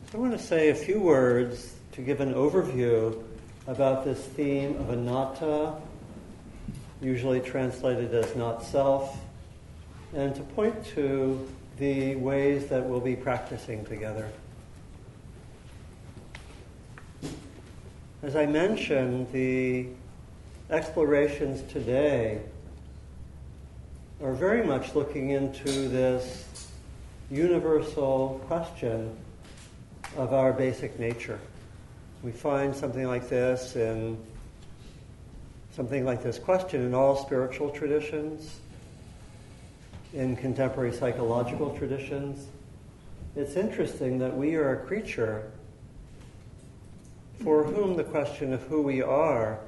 I want to say a few words to give an overview about this theme of anatta, usually translated as not self, and to point to the ways that we'll be practicing together. As I mentioned, the explorations today are very much looking into this universal question of our basic nature. We find something like this question in all spiritual traditions, in contemporary psychological traditions. It's interesting that we are a creature for whom the question of who we are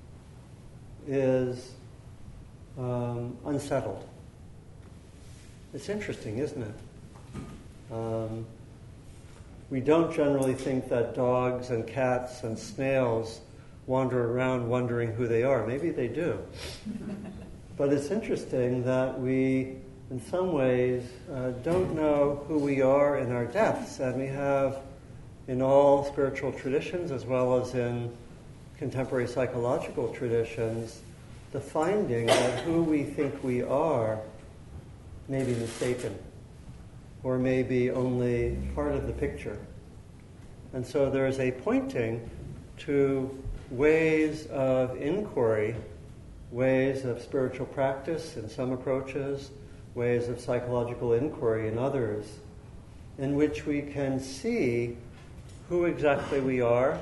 is unsettled. It's interesting, isn't it? We don't generally think that dogs and cats and snails wander around wondering who they are. Maybe they do. But it's interesting that we, in some ways, don't know who we are in our depths. And we have, in all spiritual traditions, as well as in contemporary psychological traditions, the finding that who we think we are may be mistaken, or may be only part of the picture. And so there is a pointing to ways of inquiry, ways of spiritual practice in some approaches, ways of psychological inquiry in others, in which we can see who exactly we are,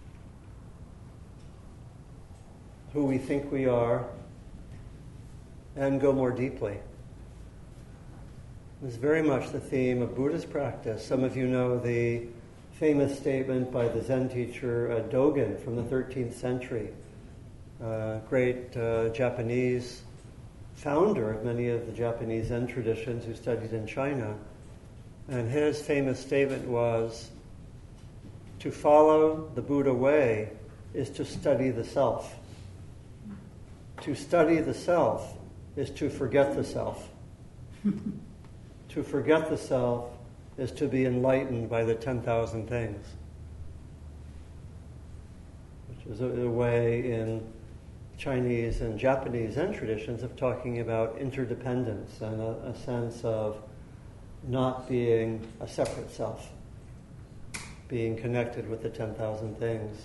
who we think we are, and go more deeply. It's very much the theme of Buddhist practice. Some of you know the famous statement by the Zen teacher Dogen from the 13th century, great Japanese founder of many of the Japanese Zen traditions who studied in China. And his famous statement was, to follow the Buddha way is to study the self. To study the self is to forget the self. To forget the self is to be enlightened by the 10,000 things, which is a way in Chinese and Japanese Zen traditions of talking about interdependence and a sense of not being a separate self, being connected with the 10,000 things.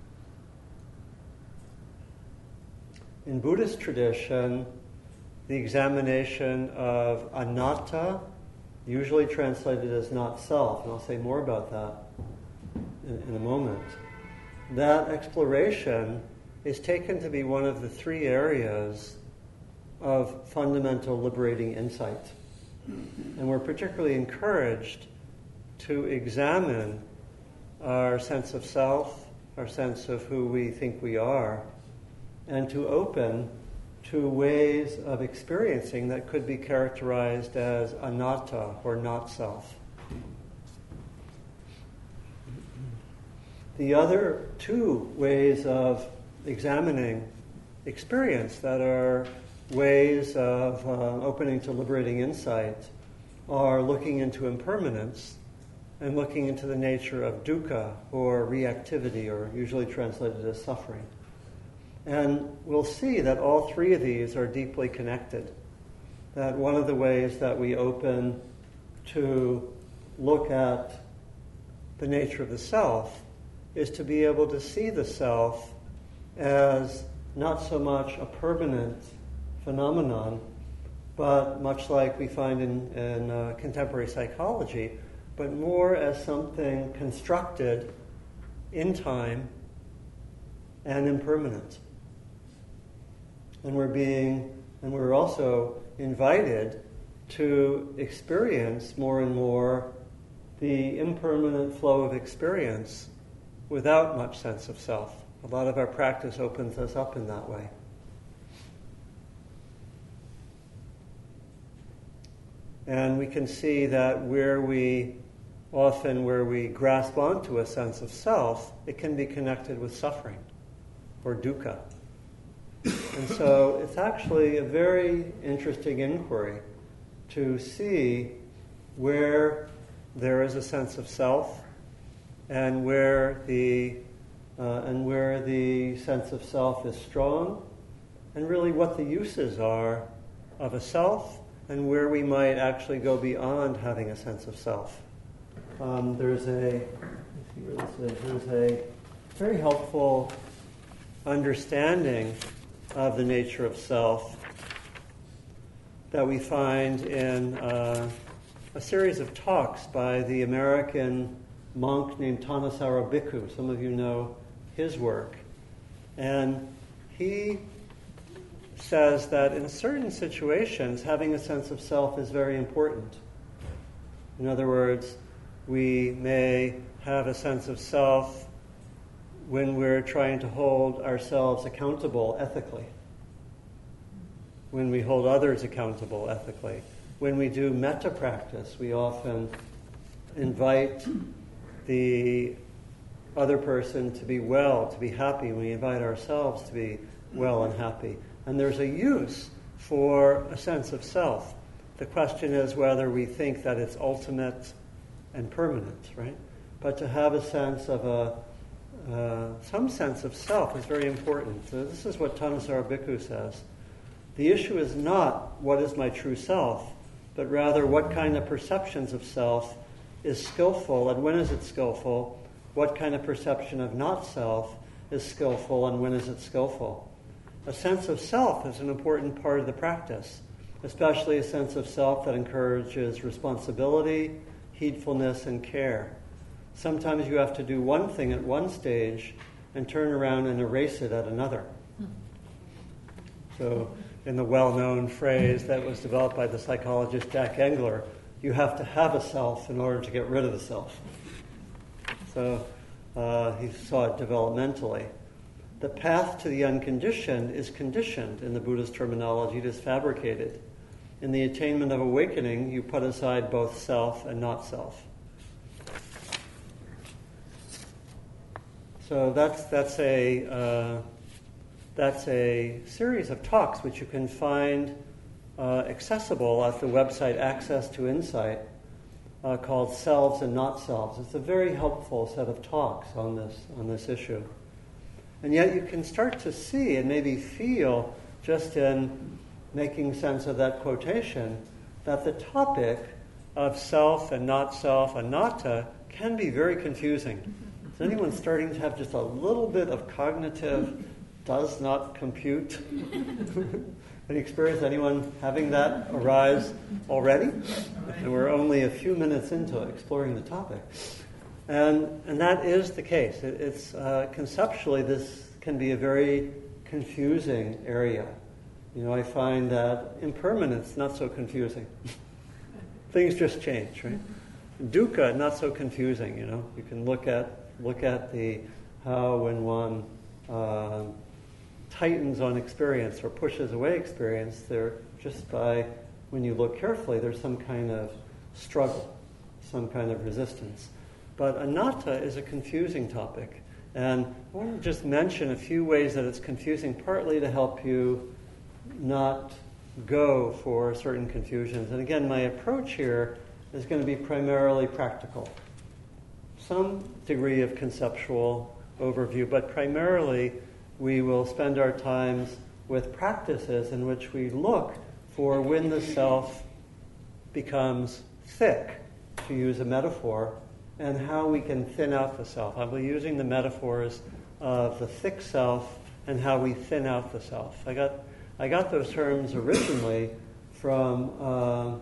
In Buddhist tradition, the examination of anatta, usually translated as not self, and I'll say more about that in a moment, that exploration is taken to be one of the three areas of fundamental liberating insight. And we're particularly encouraged to examine our sense of self, our sense of who we think we are, and to open to ways of experiencing that could be characterized as anatta, or not self. The other two ways of examining experience that are ways of opening to liberating insight are looking into impermanence and looking into the nature of dukkha, or reactivity, or usually translated as suffering. And we'll see that all three of these are deeply connected. That one of the ways that we open to look at the nature of the self is to be able to see the self as not so much a permanent phenomenon, but much like we find in contemporary psychology, but more as something constructed in time and impermanent. And we're also invited to experience more and more the impermanent flow of experience without much sense of self. A lot of our practice opens us up in that way. And we can see that where we grasp onto a sense of self, it can be connected with suffering, or dukkha. And so it's actually a very interesting inquiry to see where there is a sense of self and where the sense of self is strong, and really what the uses are of a self, and where we might actually go beyond having a sense of self. There's a very helpful understanding of the nature of self that we find in a series of talks by the American monk named Thanissaro Bhikkhu. Some of you know his work. And he says that in certain situations, having a sense of self is very important. In other words, we may have a sense of self when we're trying to hold ourselves accountable ethically, when we hold others accountable ethically. When we do metta practice, we often invite the other person to be well, to be happy. We invite ourselves to be well and happy. And there's a use for a sense of self. The question is whether we think that it's ultimate and permanent, right? But to have a sense of some sense of self is very important. So this is what Thanissaro Bhikkhu says. The issue is not what is my true self, but rather what kind of perceptions of self is skillful, and when is it skillful? What kind of perception of not self is skillful, and when is it skillful? A sense of self is an important part of the practice, especially a sense of self that encourages responsibility, heedfulness, and care. Sometimes you have to do one thing at one stage and turn around and erase it at another. So, in the well-known phrase that was developed by the psychologist Jack Engler, you have to have a self in order to get rid of the self. So he saw it developmentally. The path to the unconditioned is conditioned. In the Buddhist terminology, it is fabricated. In the attainment of awakening, you put aside both self and not self. So that's a series of talks which you can find accessible at the website Access to Insight, called Selves and Not Selves. It's a very helpful set of talks on this issue. And yet you can start to see and maybe feel, just in making sense of that quotation, that the topic of self and not self, anatta, can be very confusing. Is anyone starting to have just a little bit of cognitive does not compute? Any experience, anyone having that arise already? And we're only a few minutes into exploring the topic. And that is the case. It's conceptually, this can be a very confusing area. You know, I find that impermanence not so confusing. Things just change, right? Dukkha, not so confusing, you know. You can look at the how when one tightens on experience or pushes away experience, there just by, when you look carefully, there's some kind of struggle, some kind of resistance. But anatta is a confusing topic. And I want to just mention a few ways that it's confusing, partly to help you not go for certain confusions. And again, my approach here is going to be primarily practical. Some degree of conceptual overview, but primarily we will spend our times with practices in which we look for when the self becomes thick, to use a metaphor, and how we can thin out the self. I'll be using the metaphors of the thick self and how we thin out the self. I got those terms originally from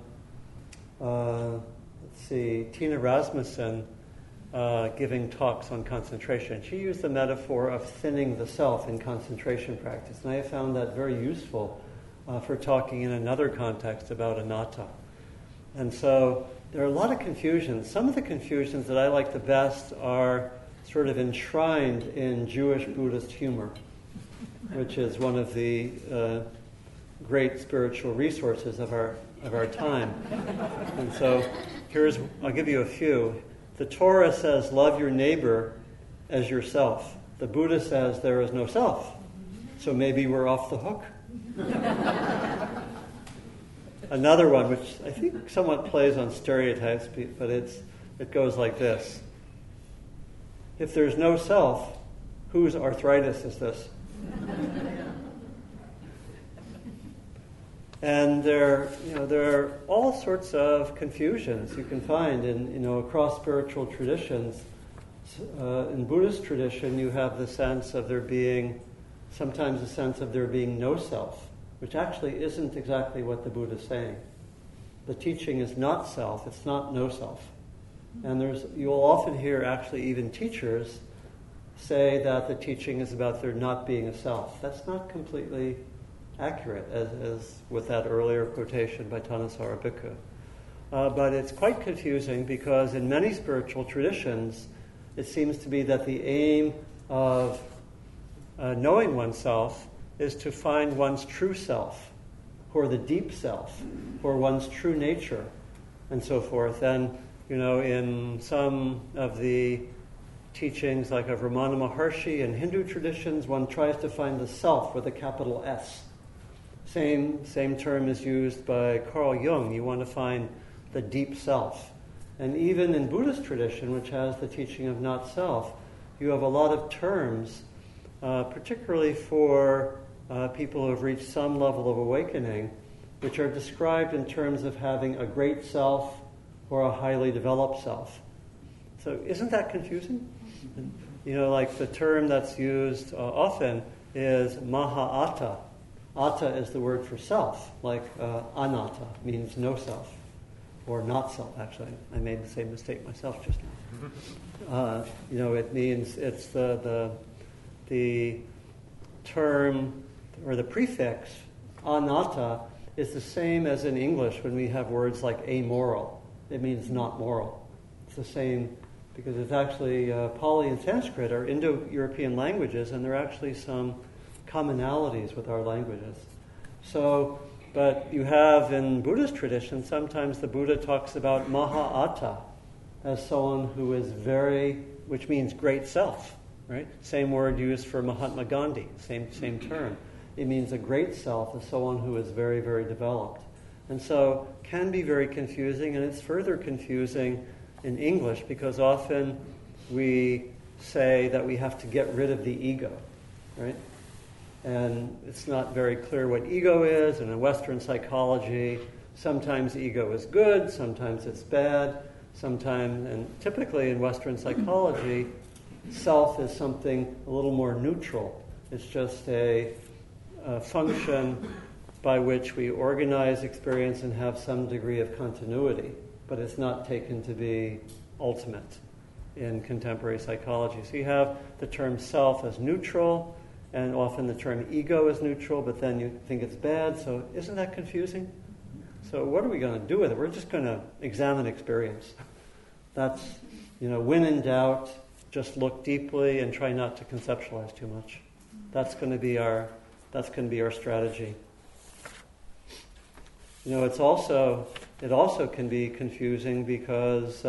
Tina Rasmussen giving talks on concentration. She used the metaphor of thinning the self in concentration practice, and I have found that very useful for talking in another context about anatta. And so there are a lot of confusions. Some of the confusions that I like the best are sort of enshrined in Jewish Buddhist humor, which is one of the great spiritual resources of our time. And so I'll give you a few. The Torah says, love your neighbor as yourself. The Buddha says there is no self. So maybe we're off the hook. Another one, which I think somewhat plays on stereotypes, but it goes like this. if there's no self, whose arthritis is this? And there are all sorts of confusions you can find across spiritual traditions. In Buddhist tradition, you have the sense of there being, sometimes a sense of there being no self, which actually isn't exactly what the Buddha is saying. The teaching is not self, it's not no self. And you'll often hear actually even teachers say that the teaching is about there not being a self. That's not completely accurate, as with that earlier quotation by Thanissaro Bhikkhu. But it's quite confusing because in many spiritual traditions, it seems to be that the aim of knowing oneself is to find one's true self, or the deep self, or one's true nature, and so forth. And, in some of the teachings, like of Ramana Maharshi in Hindu traditions, one tries to find the self with a capital S. Same term is used by Carl Jung. You want to find the deep self. And even in Buddhist tradition, which has the teaching of not self, you have a lot of terms, particularly for people who have reached some level of awakening, which are described in terms of having a great self or a highly developed self. So isn't that confusing? Like the term that's used often is Mahātta. Atta is the word for self, like anatta means no self, or not self, actually. I made the same mistake myself just now. It means it's the term, or the prefix, anatta, is the same as in English when we have words like amoral. It means not moral. It's the same, because it's actually, Pali and Sanskrit are Indo-European languages, and there are actually some commonalities with our languages. But you have in Buddhist tradition, sometimes the Buddha talks about Mahātta as someone who is which means great self, right? Same word used for Mahatma Gandhi, same term. It means a great self as someone who is very, very developed. And so can be very confusing, and it's further confusing in English because often we say that we have to get rid of the ego, right? And it's not very clear what ego is, and in Western psychology, sometimes ego is good, sometimes it's bad, and typically in Western psychology, self is something a little more neutral. It's just a function by which we organize experience and have some degree of continuity, but it's not taken to be ultimate in contemporary psychology. So you have the term self as neutral, and often the term ego is neutral, but then you think it's bad. So isn't that confusing? So what are we going to do with it? We're just going to examine experience. That's, when in doubt, just look deeply and try not to conceptualize too much. That's going to be our strategy. It also can be confusing because,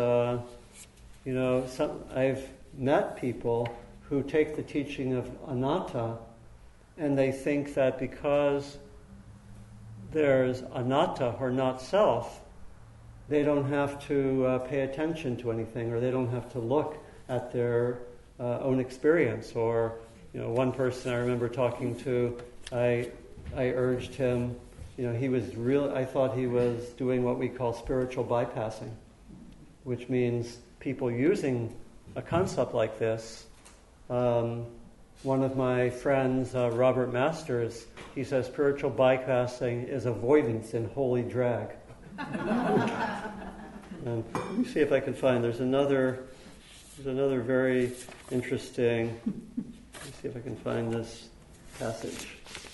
I've met people who take the teaching of anatta and they think that because there's anatta or not self, they don't have to pay attention to anything, or they don't have to look at their own experience. Or, one person I remember talking to, I urged him, I thought he was doing what we call spiritual bypassing, which means people using a concept like this. One of my friends, Robert Masters, he says spiritual bypassing is avoidance in holy drag. And let me see if I can find, there's another very interesting, let me see if I can find this passage.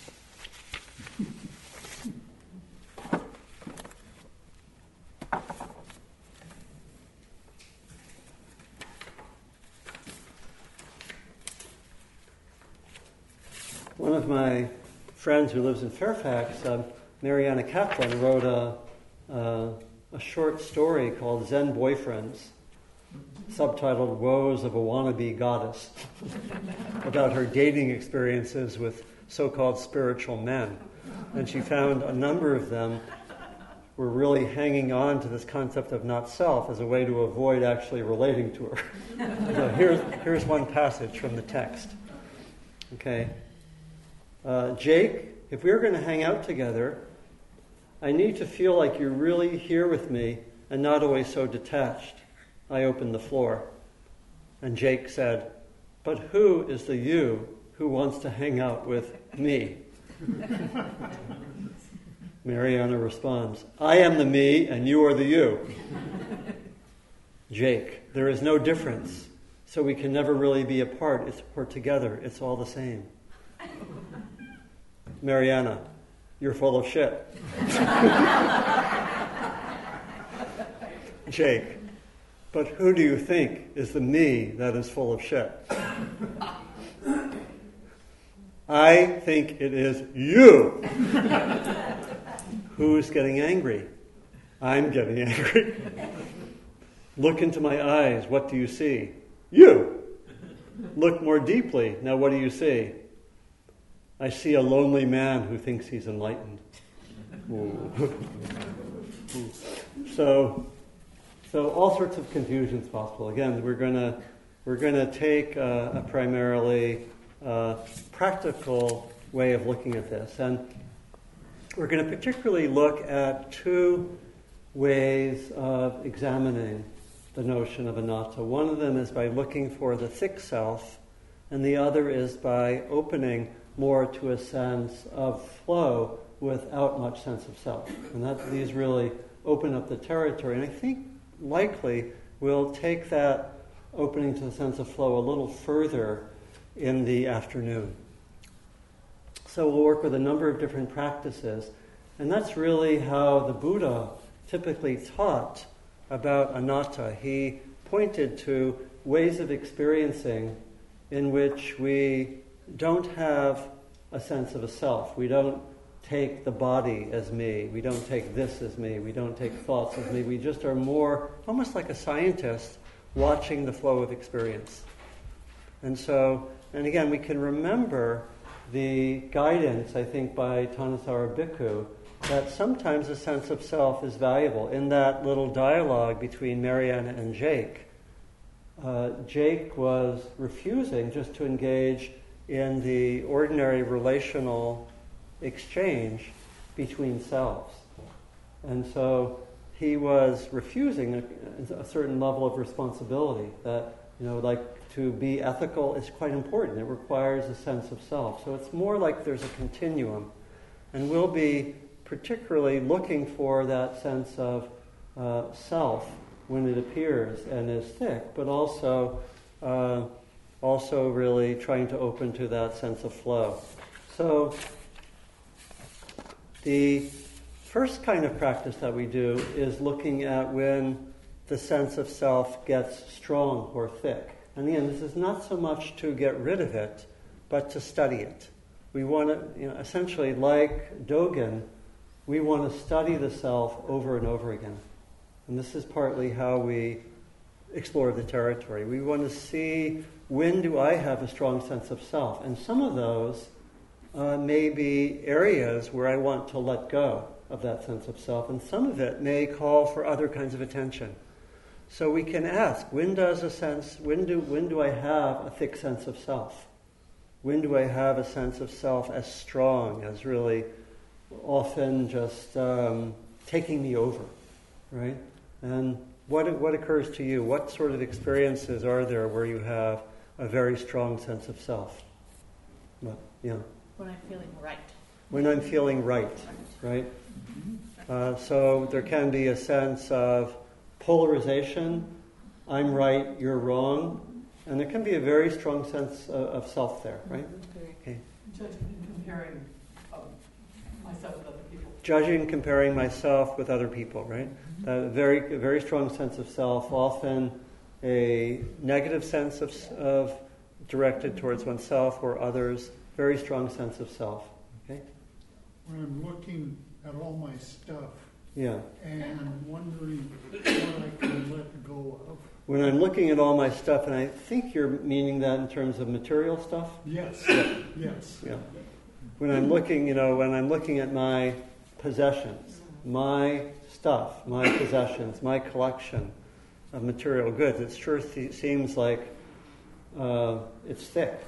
One of my friends who lives in Fairfax, Mariana Kaplan, wrote a short story called Zen Boyfriends, subtitled Woes of a Wannabe Goddess, about her dating experiences with so-called spiritual men. And she found a number of them we're really hanging on to this concept of not self as a way to avoid actually relating to her. So here's one passage from the text. Okay. Jake, if we're going to hang out together, I need to feel like you're really here with me and not always so detached. I opened the floor. And Jake said, but who is the you who wants to hang out with me? Mariana responds, I am the me and you are the you. Jake, there is no difference, so we can never really be apart or together. It's all the same. Mariana, you're full of shit. Jake, but who do you think is the me that is full of shit? I think it is you. Who's getting angry? I'm getting angry. Look into my eyes. What do you see? You. Look more deeply. Now what do you see? I see a lonely man who thinks he's enlightened. So all sorts of confusions possible. Again, we're going to take a primarily practical way of looking at this, and we're going to particularly look at two ways of examining the notion of anatta. One of them is by looking for the thick self, and the other is by opening more to a sense of flow without much sense of self. And these really open up the territory. And I think likely we'll take that opening to the sense of flow a little further in the afternoon. So we'll work with a number of different practices. And that's really how the Buddha typically taught about anatta. He pointed to ways of experiencing in which we don't have a sense of a self. We don't take the body as me. We don't take this as me. We don't take thoughts as me. We just are more almost like a scientist watching the flow of experience. And again, we can remember the guidance, I think, by Thanissaro Bhikkhu, that sometimes a sense of self is valuable. In that little dialogue between Mariana and Jake, Jake was refusing just to engage in the ordinary relational exchange between selves. And so he was refusing a certain level of responsibility that, like to be ethical is quite important. It requires a sense of self. So it's more like there's a continuum. And we'll be particularly looking for that sense of self when it appears and is thick, but also really trying to open to that sense of flow. So the first kind of practice that we do is looking at when the sense of self gets strong or thick. And again, this is not so much to get rid of it, but to study it. We want to, essentially like Dogen, we want to study the self over and over again. And this is partly how we explore the territory. We want to see, when do I have a strong sense of self? And some of those may be areas where I want to let go of that sense of self, and some of it may call for other kinds of attention. So we can ask, when do I have a thick sense of self? When do I have a sense of self as strong, as really often just taking me over, right? And what occurs to you? What sort of experiences are there where you have a very strong sense of self? Well, yeah. When I'm feeling right. When I'm feeling right? So there can be a sense of polarization. I'm right, you're wrong. And there can be a very strong sense of self there, right? Okay. Judging and comparing myself with other people. Judging, comparing myself with other people, right? A very strong sense of self, often a negative sense of directed towards oneself or others, very strong sense of self. Okay? When I'm looking at all my stuff, yeah, and wondering what I can let go of. When I'm looking at all my stuff, and I think you're meaning that in terms of material stuff? Yes. Yes. Yeah. When I'm looking at my possessions, my stuff, my possessions, my collection of material goods, it sure seems like it's thick,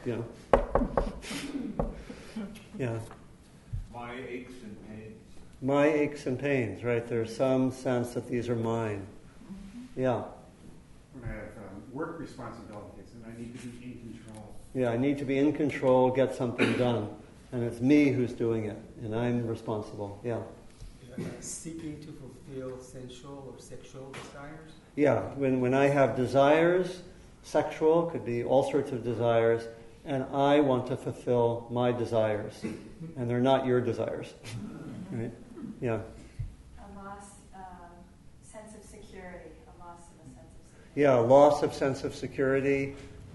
Yeah. My aches and pains. My aches and pains, right? There's some sense that these are mine. Yeah. When I have work responsibilities and I need to be in control. Yeah, I need to be in control, get something done. And it's me who's doing it, and I'm responsible. Yeah. Seeking to fulfill sensual or sexual desires? Yeah, when I have desires, sexual, could be all sorts of desires, and I want to fulfill my desires, and they're not your desires. Right? Yeah. A loss, sense of security, a loss of a sense of security. Yeah, loss of sense of security,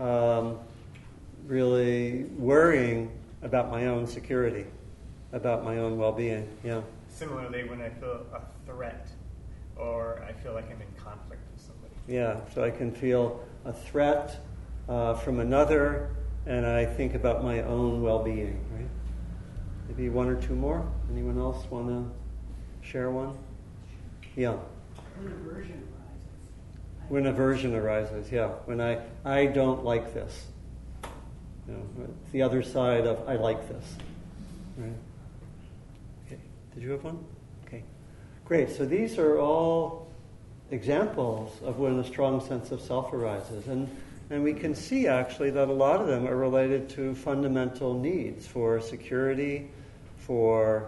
really worrying about my own security, about my own well-being. Yeah. Similarly, when I feel a threat or I feel like I'm in conflict with somebody. Yeah, so I can feel a threat from another, and I think about my own well-being, right? Maybe one or two more? Anyone else want to share one? Yeah. When aversion arises. When aversion arises, yeah. When I don't like this. It's the other side of I like this. Right? Okay. Did you have one? Okay. Great. So these are all examples of when a strong sense of self arises. And we can see actually that a lot of them are related to fundamental needs for security, for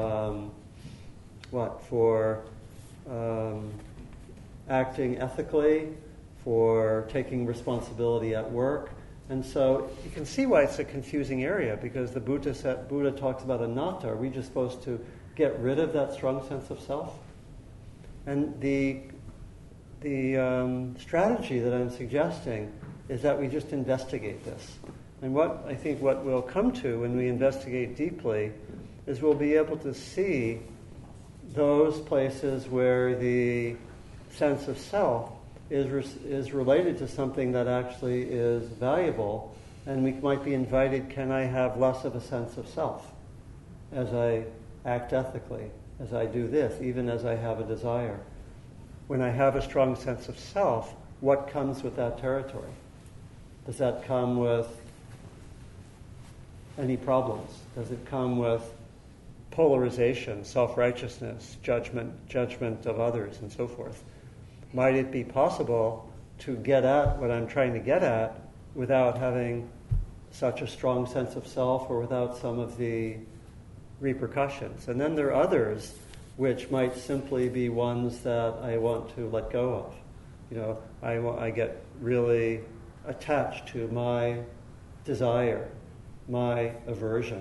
acting ethically, for taking responsibility at work. And so you can see why it's a confusing area, because the Buddha talks about anatta. Are we just supposed to get rid of that strong sense of self? And the strategy that I'm suggesting is that we just investigate this. And what we'll come to when we investigate deeply is we'll be able to see those places where the sense of self is related to something that actually is valuable, and we might be invited, can I have less of a sense of self as I act ethically, as I do this, even as I have a desire? When I have a strong sense of self, what comes with that territory? Does that come with any problems? Does it come with polarization, self-righteousness, judgment of others, and so forth? Might it be possible to get at what I'm trying to get at without having such a strong sense of self, or without some of the repercussions? And then there are others which might simply be ones that I want to let go of. I get really attached to my desire, my aversion,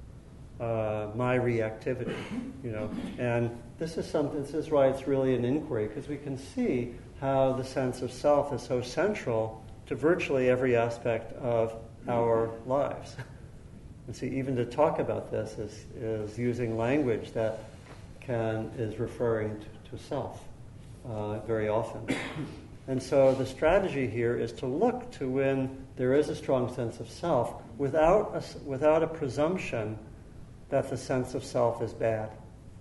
my reactivity, and this is why it's really an inquiry, because we can see how the sense of self is so central to virtually every aspect of our lives. And see, even to talk about this is using language that is referring to self very often. And so the strategy here is to look to when there is a strong sense of self without a presumption that the sense of self is bad.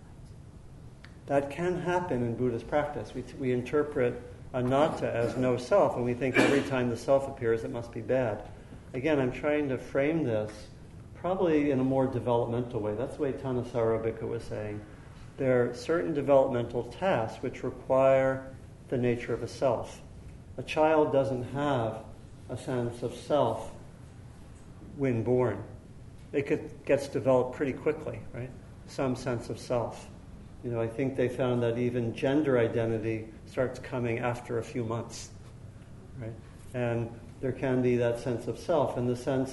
That can happen in Buddhist practice. We interpret anatta as no self, and we think every time the self appears it must be bad. Again, I'm trying to frame this probably in a more developmental way. That's the way Thanissaro Bhikkhu was saying. There are certain developmental tasks which require the nature of a self. A child doesn't have a sense of self when born. It gets developed pretty quickly, right? Some sense of self. I think they found that even gender identity starts coming after a few months, right? And there can be that sense of self, and the sense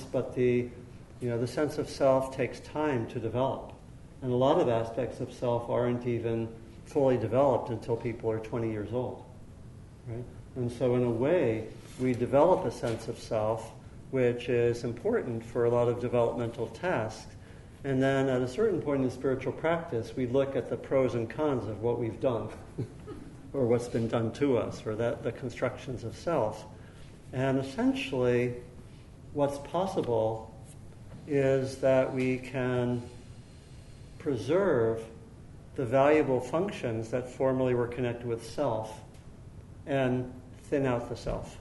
of self takes time to develop. And a lot of aspects of self aren't even fully developed until people are 20 years old, right? And so in a way, we develop a sense of self which is important for a lot of developmental tasks. And then at a certain point in spiritual practice, we look at the pros and cons of what we've done, or what's been done to us, or the constructions of self. And essentially, what's possible is that we can preserve the valuable functions that formerly were connected with self and thin out the self.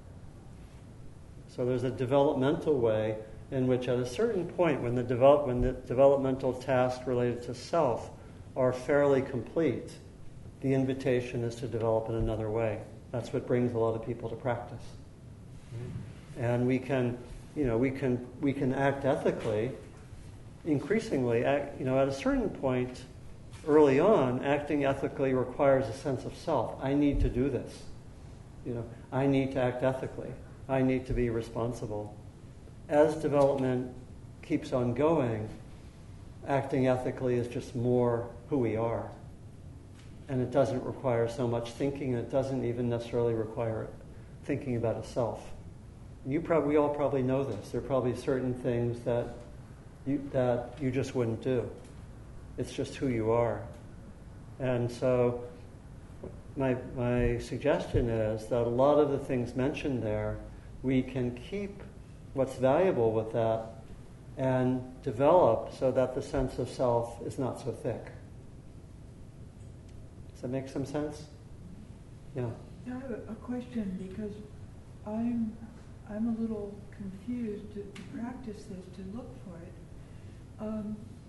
So there's a developmental way in which at a certain point when the developmental tasks related to self are fairly complete, the invitation is to develop in another way. That's what brings a lot of people to practice. And we can act ethically, increasingly, at a certain point early on, acting ethically requires a sense of self. I need to do this. I need to act ethically. I need to be responsible. As development keeps on going, acting ethically is just more who we are. And it doesn't require so much thinking, and it doesn't even necessarily require thinking about a self. We all probably know this. There are probably certain things that you just wouldn't do. It's just who you are. And so my suggestion is that a lot of the things mentioned there, we can keep what's valuable with that and develop so that the sense of self is not so thick. Does that make some sense? Yeah. I have a question because I'm a little confused to practice this, to look for it.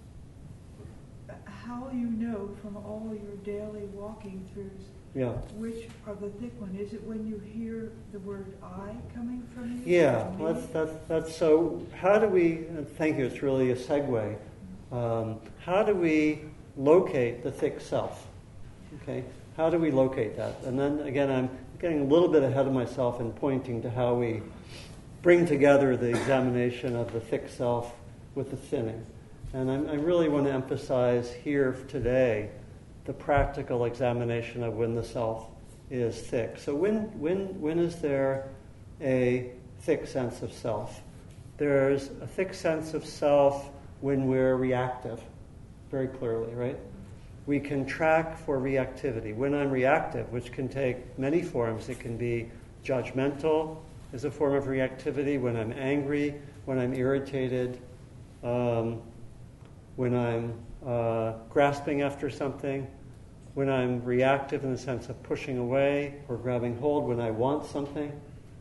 How you know from all your daily walking throughs which are the thick one? Is it when you hear the word I coming from you? Yeah, that's so. How do we? Thank you. It's really a segue. How do we locate the thick self? Okay. How do we locate that? And then again, I'm getting a little bit ahead of myself in pointing to how we bring together the examination of the thick self with the thinning. And I really want to emphasize here today the practical examination of when the self is thick. So when is there a thick sense of self? There's a thick sense of self when we're reactive, very clearly, right? We can track for reactivity. When I'm reactive, which can take many forms, it can be judgmental as a form of reactivity, when I'm angry, when I'm irritated, when I'm grasping after something, when I'm reactive in the sense of pushing away or grabbing hold, when I want something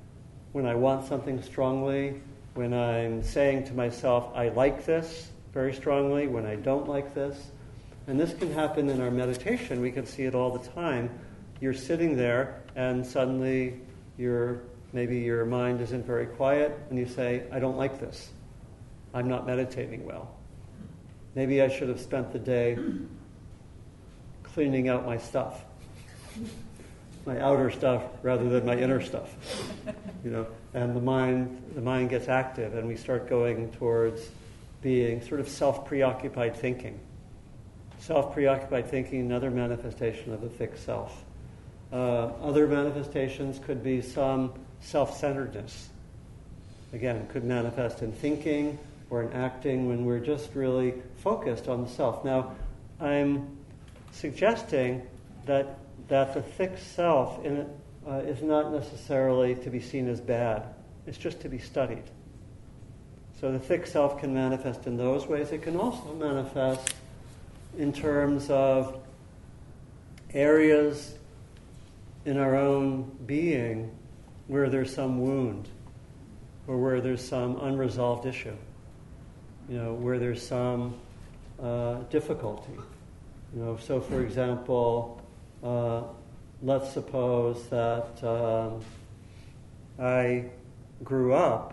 strongly, when I'm saying to myself, I like this very strongly, when I don't like this. And this can happen in our meditation. We can see it all the time. You're sitting there and suddenly maybe your mind isn't very quiet and you say, I don't like this. I'm not meditating well. Maybe I should have spent the day cleaning out my stuff, my outer stuff rather than my inner stuff. And the mind gets active and we start going towards being sort of self-preoccupied thinking. Self-preoccupied thinking, another manifestation of the thick self. Other manifestations could be some self-centeredness. Again, could manifest in thinking or in acting when we're just really focused on the self. Now, I'm suggesting that the thick self is not necessarily to be seen as bad. It's just to be studied. So the thick self can manifest in those ways. It can also manifest in terms of areas in our own being where there's some wound or where there's some unresolved issue, where there's some difficulty. So for example, let's suppose that I grew up,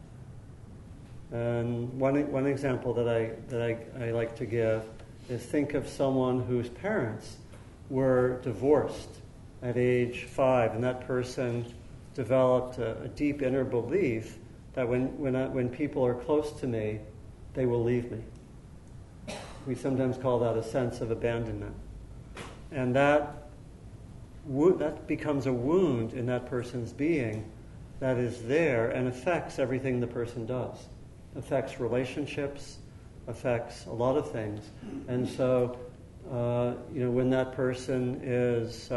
and one example that I like to give is think of someone whose parents were divorced at age 5, and that person developed a deep inner belief that when people are close to me, they will leave me. We sometimes call that a sense of abandonment. And that becomes a wound in that person's being that is there and affects everything the person does. Affects relationships, affects a lot of things. And so, when that person is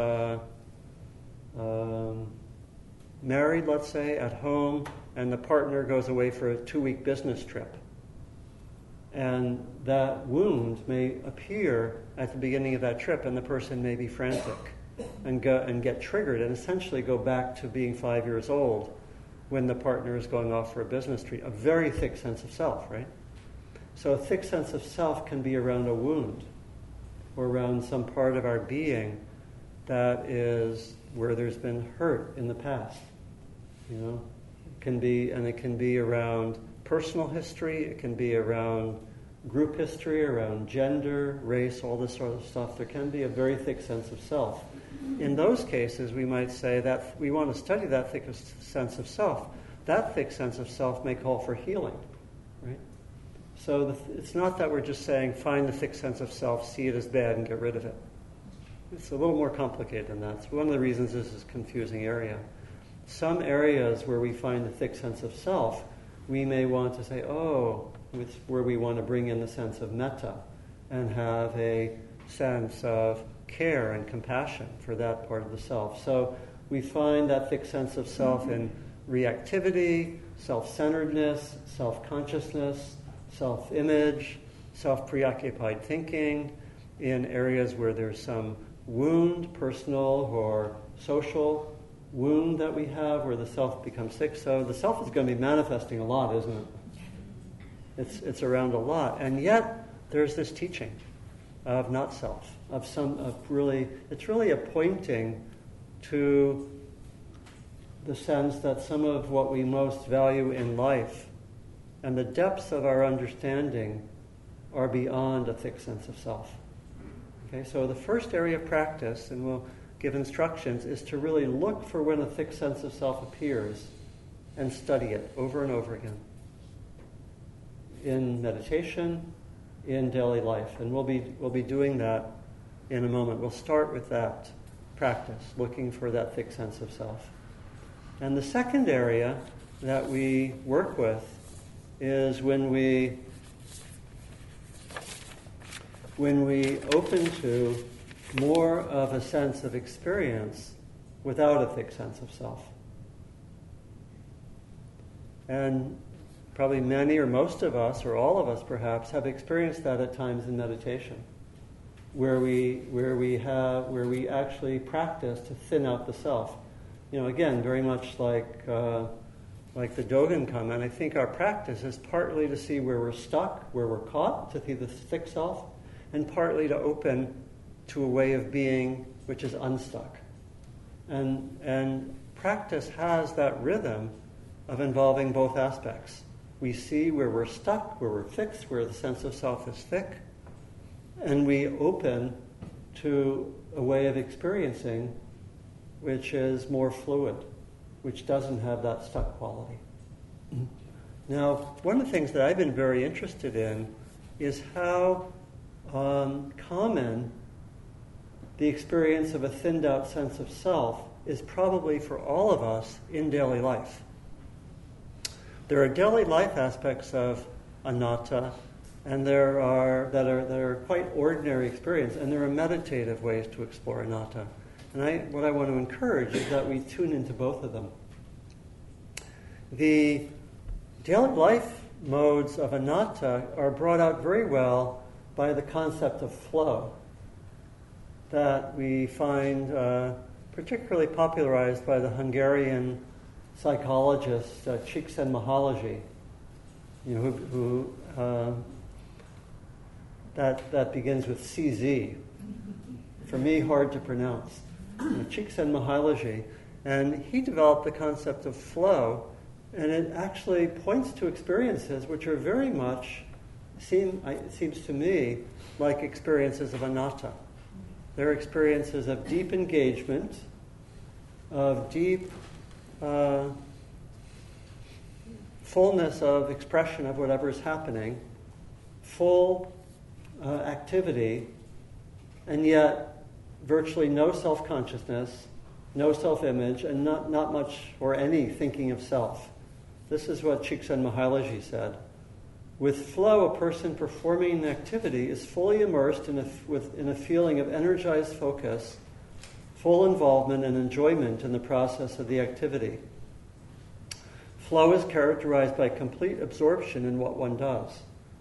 married, let's say, at home, and the partner goes away for a 2-week business trip, And that wound may appear at the beginning of that trip, and the person may be frantic and get triggered and essentially go back to being 5 years old when the partner is going off for a business trip. A very thick sense of self, right? So a thick sense of self can be around a wound or around some part of our being that is where there's been hurt in the past. It can be around personal history, it can be around group history, around gender, race, all this sort of stuff. There can be a very thick sense of self. In those cases, we might say that we want to study that thick sense of self. That thick sense of self may call for healing, right? So it's not that we're just saying, find the thick sense of self, see it as bad, and get rid of it. It's a little more complicated than that. So one of the reasons this is a confusing area. Some areas where we find the thick sense of self, we may want to say, it's where we want to bring in the sense of metta and have a sense of care and compassion for that part of the self. So we find that thick sense of self in reactivity, self-centeredness, self-consciousness, self-image, self-preoccupied thinking, in areas where there's some wound, personal or social wound that we have, where the self becomes sick. So the self is going to be manifesting a lot, isn't it? It's around a lot. And yet there's this teaching of not self, it's really a pointing to the sense that some of what we most value in life and the depths of our understanding are beyond a thick sense of self. Okay, so the first area of practice, and we'll give instructions, is to really look for when a thick sense of self appears and study it over and over again. In meditation, in daily life. And we'll be doing that in a moment. We'll start with that practice, looking for that thick sense of self. And the second area that we work with is when we open to more of a sense of experience without a thick sense of self. And probably many or most of us, or all of us perhaps, have experienced that at times in meditation, where we actually practice to thin out the self. Again, very much like the Dogen comment, I think our practice is partly to see where we're stuck, where we're caught, to see the thick self, and partly to open to a way of being which is unstuck. And practice has that rhythm of involving both aspects. We see where we're stuck, where we're fixed, where the sense of self is thick, and we open to a way of experiencing which is more fluid, which doesn't have that stuck quality. Now, one of the things that I've been very interested in is how common the experience of a thinned out sense of self is probably for all of us in daily life. There are daily life aspects of anatta, and there are that are quite ordinary experience, and there are meditative ways to explore anatta. And what I want to encourage is that we tune into both of them. The daily life modes of anatta are brought out very well by the concept of flow that we find particularly popularized by the Hungarian psychologist Csikszentmihalyi, who that begins with CZ. For me, hard to pronounce. Csikszentmihalyi, and he developed the concept of flow, and it actually points to experiences which are very much it seems to me like experiences of anatta. They're experiences of deep engagement, of deep fullness of expression of whatever is happening, full activity, and yet virtually no self-consciousness, no self-image, and not much or any thinking of self. This is what Csikszentmihalyi said. With flow, a person performing an activity is fully immersed in a feeling of energized focus, full involvement and enjoyment in the process of the activity. Flow is characterized by complete absorption in what one does.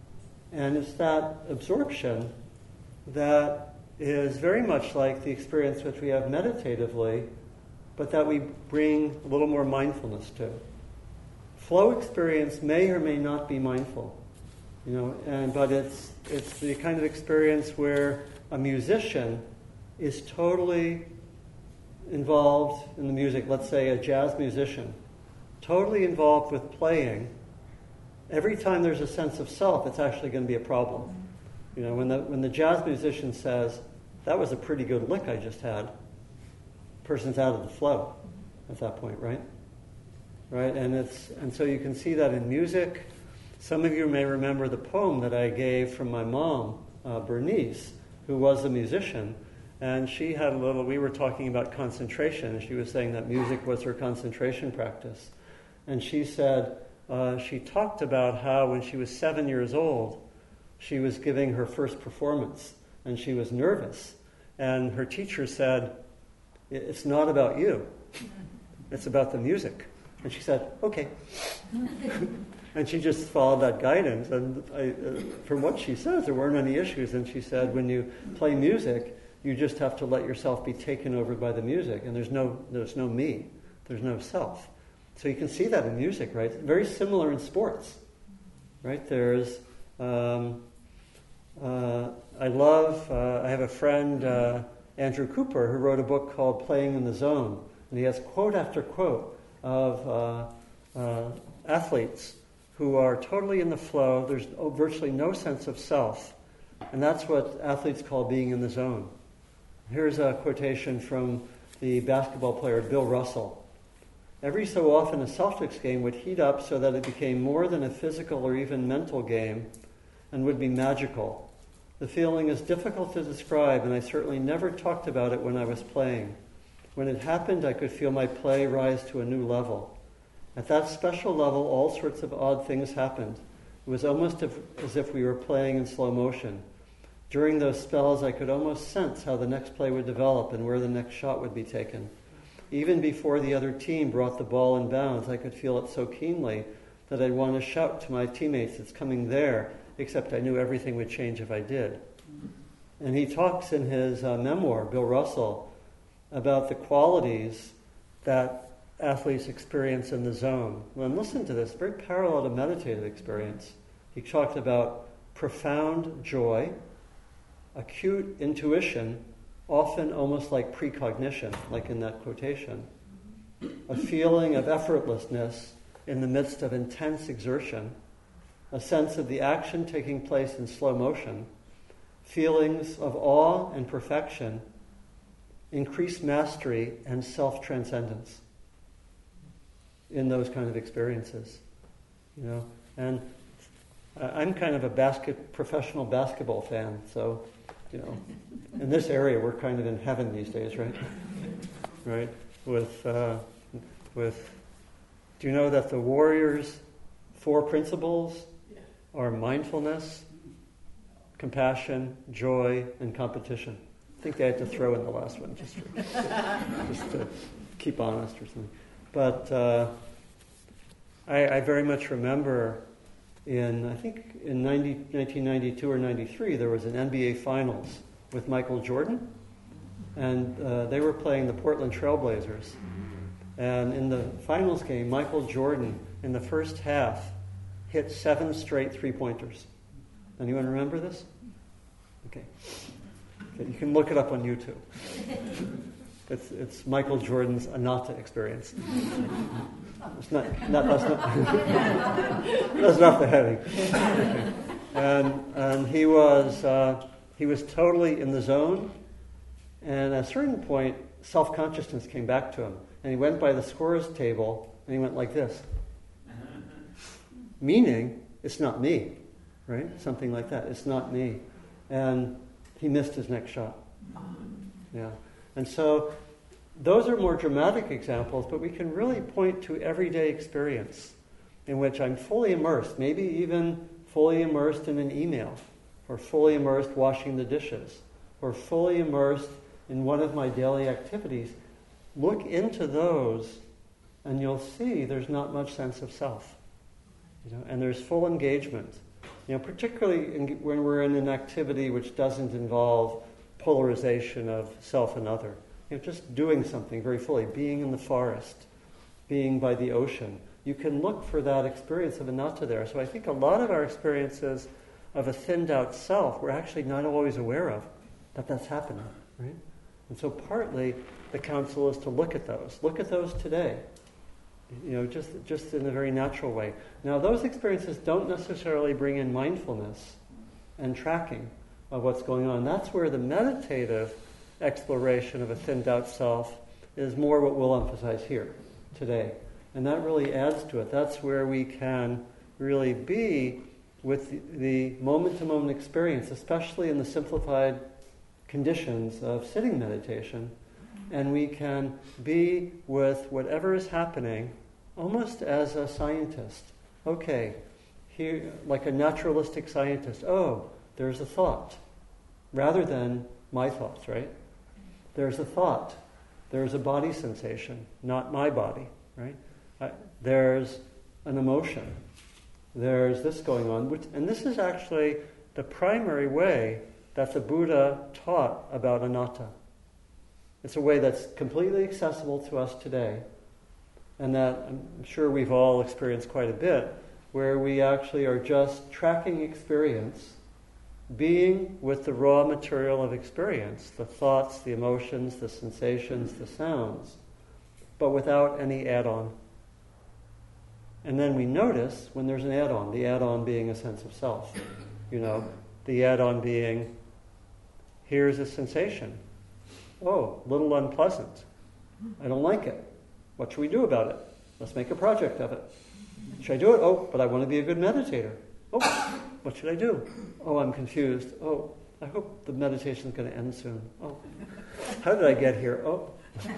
And it's that absorption that is very much like the experience which we have meditatively, but that we bring a little more mindfulness to. Flow experience may or may not be mindful, but it's the kind of experience where a musician is totally involved in the music. Let's say a jazz musician, totally involved with playing. Every time there's a sense of self, it's actually going to be a problem. When the jazz musician says, "That was a pretty good lick I just had," the person's out of the flow at that point, right? Right, and so you can see that in music. Some of you may remember the poem that I gave from my mom, Bernice, who was a musician, and she had we were talking about concentration, and she was saying that music was her concentration practice. And she said, she talked about how when she was 7 years old, she was giving her first performance, and she was nervous. And her teacher said, "It's not about you, it's about the music." And she said, "Okay." And she just followed that guidance. And from what she says, there weren't any issues. And she said, when you play music, you just have to let yourself be taken over by the music. And there's no me. There's no self. So you can see that in music, right? Very similar in sports, right? There's, I have a friend, Andrew Cooper, who wrote a book called Playing in the Zone. And he has quote after quote of athletes who are totally in the flow. There's virtually no sense of self. And that's what athletes call being in the zone. Here's a quotation from the basketball player Bill Russell. "Every so often a Celtics game would heat up so that it became more than a physical or even mental game and would be magical. The feeling is difficult to describe, and I certainly never talked about it when I was playing. When it happened, I could feel my play rise to a new level. At that special level, all sorts of odd things happened. It was almost as if we were playing in slow motion. During those spells, I could almost sense how the next play would develop and where the next shot would be taken. Even before the other team brought the ball in bounds, I could feel it so keenly that I'd want to shout to my teammates, 'It's coming there,' except I knew everything would change if I did." And he talks in his memoir, Bill Russell, about the qualities that athletes experience in the zone. Well, and listen to this, very parallel to meditative experience. He talked about profound joy, acute intuition, often almost like precognition, like in that quotation, a feeling of effortlessness in the midst of intense exertion, a sense of the action taking place in slow motion, feelings of awe and perfection, increased mastery and self-transcendence in those kind of experiences. And I'm kind of a professional basketball fan, so in this area we're kind of in heaven these days, right? Right? With do you know that the Warriors' 4 principles are mindfulness, compassion, joy, and competition? I think they had to throw in the last one just to keep honest or something. But I very much remember in 1992 or 93, there was an NBA Finals with Michael Jordan, and they were playing the Portland Trailblazers. And in the finals game, Michael Jordan, in the first half, hit 7 straight three-pointers. Anyone remember this? Okay. You can look it up on YouTube. It's Michael Jordan's anatta experience. That's not the heading. And he was totally in the zone. And at a certain point, self-consciousness came back to him, and he went by the scorer's table and he went like this, meaning it's not me, right? Something like that. It's not me, and he missed his next shot. Yeah. And so those are more dramatic examples, but we can really point to everyday experience in which I'm fully immersed, maybe even fully immersed in an email, or fully immersed washing the dishes, or fully immersed in one of my daily activities. Look into those and you'll see there's not much sense of self. And there's full engagement Particularly when we're in an activity which doesn't involve polarization of self and other. Just doing something very fully, being in the forest, being by the ocean. You can look for that experience of anatta there. So I think a lot of our experiences of a thinned out self, we're actually not always aware of that that's happening, right? And so partly the counsel is to look at those. Look at those today. Just in a very natural way. Now, those experiences don't necessarily bring in mindfulness and tracking of what's going on. That's where the meditative exploration of a thinned out self is more what we'll emphasize here today. And that really adds to it. That's where we can really be with the moment-to-moment experience, especially in the simplified conditions of sitting meditation. And we can be with whatever is happening almost as a scientist. Okay, here, like a naturalistic scientist. Oh, there's a thought. Rather than my thoughts, right? There's a thought. There's a body sensation, not my body, right? There's an emotion. There's this going on. And this is actually the primary way that the Buddha taught about anatta. It's a way that's completely accessible to us today, and that I'm sure we've all experienced quite a bit, where we actually are just tracking experience, being with the raw material of experience, the thoughts, the emotions, the sensations, the sounds, but without any add-on. And then we notice when there's an add-on, the add-on being a sense of self. The add-on being, here's a sensation. Oh, a little unpleasant. I don't like it. What should we do about it? Let's make a project of it. Should I do it? Oh, but I want to be a good meditator. Oh, what should I do? Oh, I'm confused. Oh, I hope the meditation's going to end soon. Oh, how did I get here? Oh.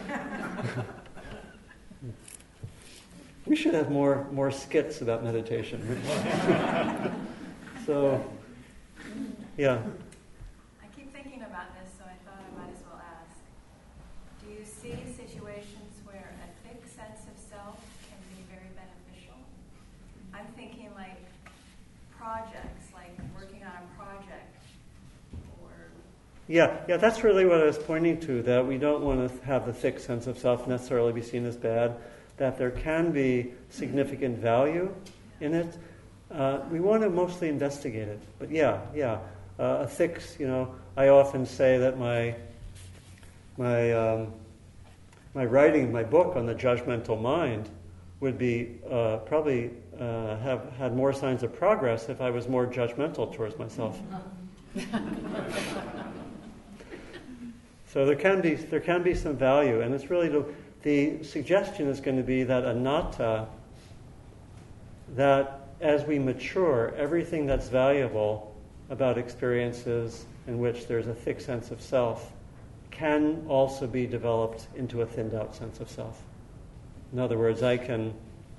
We should have more skits about meditation. So, yeah. I keep thinking about this, so I thought I might as well ask. Do you see situations where a thick sense of self can be very beneficial? I'm thinking like projects, like working on a project, or... Yeah, that's really what I was pointing to, that we don't want to have the thick sense of self necessarily be seen as bad, that there can be significant value in it. We want to mostly investigate it. But a thick, I often say that my writing, my book on the judgmental mind would be probably have had more signs of progress if I was more judgmental towards myself. So there can be some value, and it's really the suggestion is going to be that anatta, that as we mature, everything that's valuable about experiences in which there's a thick sense of self can also be developed into a thinned out sense of self. In other words, and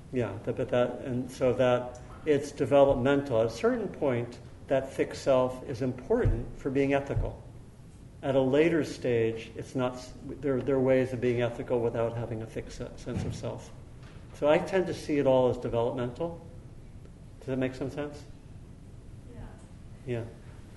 so that it's developmental. At a certain point, that thick self is important for being ethical. At a later stage, it's not. There are ways of being ethical without having a thick sense of self. So I tend to see it all as developmental. Does that make some sense? Yeah.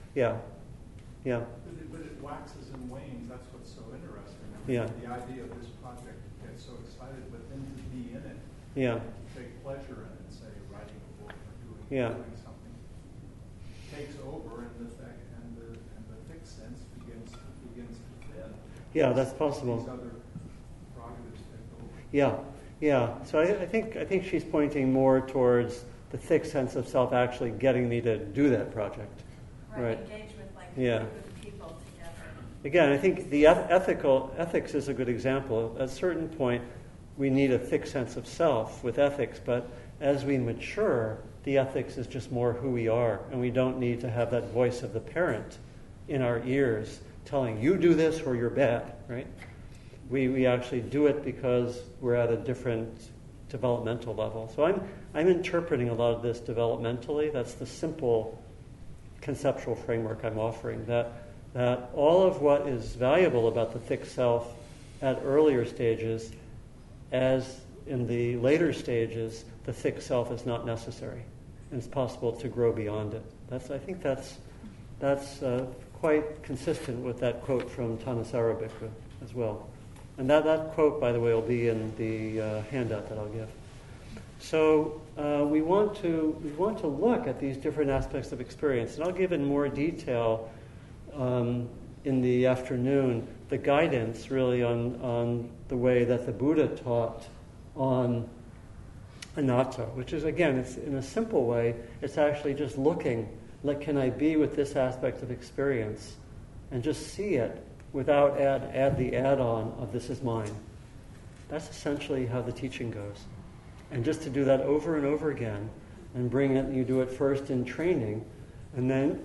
But it waxes and wanes. That's what's so interesting. The idea of this project gets so excited, but then to be in it, to take pleasure in it, say writing a book or doing something, takes over, and the thick sense begins to thin. Yeah, that's possible. These other prerogatives take over. Yeah. So I think she's pointing more towards the thick sense of self actually getting me to do that project. Right. Engage with a group of people together. Again, I think the ethics is a good example. At a certain point, we need a thick sense of self with ethics, but as we mature, the ethics is just more who we are, and we don't need to have that voice of the parent in our ears telling you do this or you're bad, right? We actually do it because we're at a different developmental level. So I'm interpreting a lot of this developmentally. That's the simple conceptual framework I'm offering, that all of what is valuable about the thick self at earlier stages, as in the later stages, the thick self is not necessary. And it's possible to grow beyond it. I think that's quite consistent with that quote from Thanissaro Bhikkhu as well. And that quote, by the way, will be in the handout that I'll give. So we want to look at these different aspects of experience, and I'll give in more detail in the afternoon the guidance really on the way that the Buddha taught on anatta, which is, again, it's in a simple way, it's actually just looking, like, can I be with this aspect of experience and just see it without add the add-on of this is mine. That's essentially how the teaching goes. And just to do that over and over again and bring it, you do it first in training, and then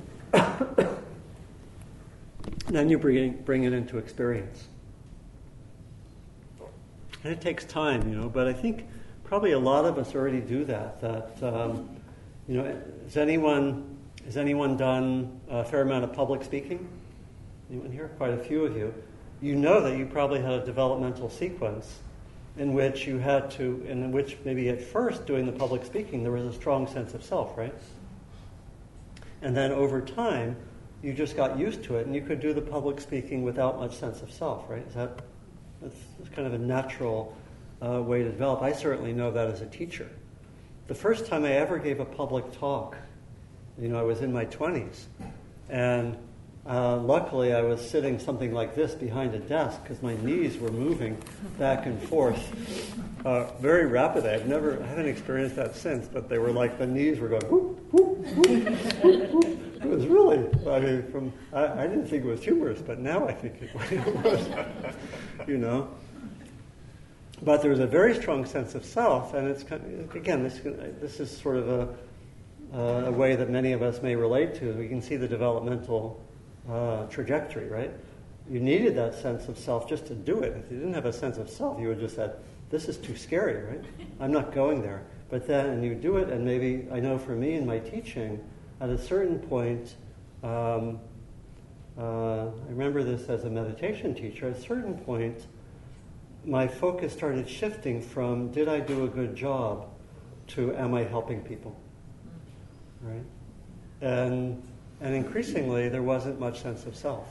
you bring it into experience. And it takes time, but I think probably a lot of us already do that. Has anyone done a fair amount of public speaking? Anyone here? Quite a few of you. You know that you probably had a developmental sequence in which maybe at first doing the public speaking there was a strong sense of self, right? And then over time, you just got used to it, and you could do the public speaking without much sense of self, right? That's kind of a natural way to develop. I certainly know that as a teacher. The first time I ever gave a public talk, I was in my 20s, and luckily I was sitting something like this behind a desk because my knees were moving back and forth very rapidly. I haven't experienced that since, but they were like the knees were going whoop, whoop, whoop. It was really, I didn't think it was humorous, but now I think it was, But there was a very strong sense of self, and it's again, this is sort of a way that many of us may relate to. We can see the developmental trajectory, right? You needed that sense of self just to do it. If you didn't have a sense of self, you would just said, this is too scary, right? I'm not going there. But then you do it, and maybe, I know for me in my teaching, at a certain point, I remember this as a meditation teacher, at a certain point, my focus started shifting from, did I do a good job, to, am I helping people? Right? And increasingly, there wasn't much sense of self.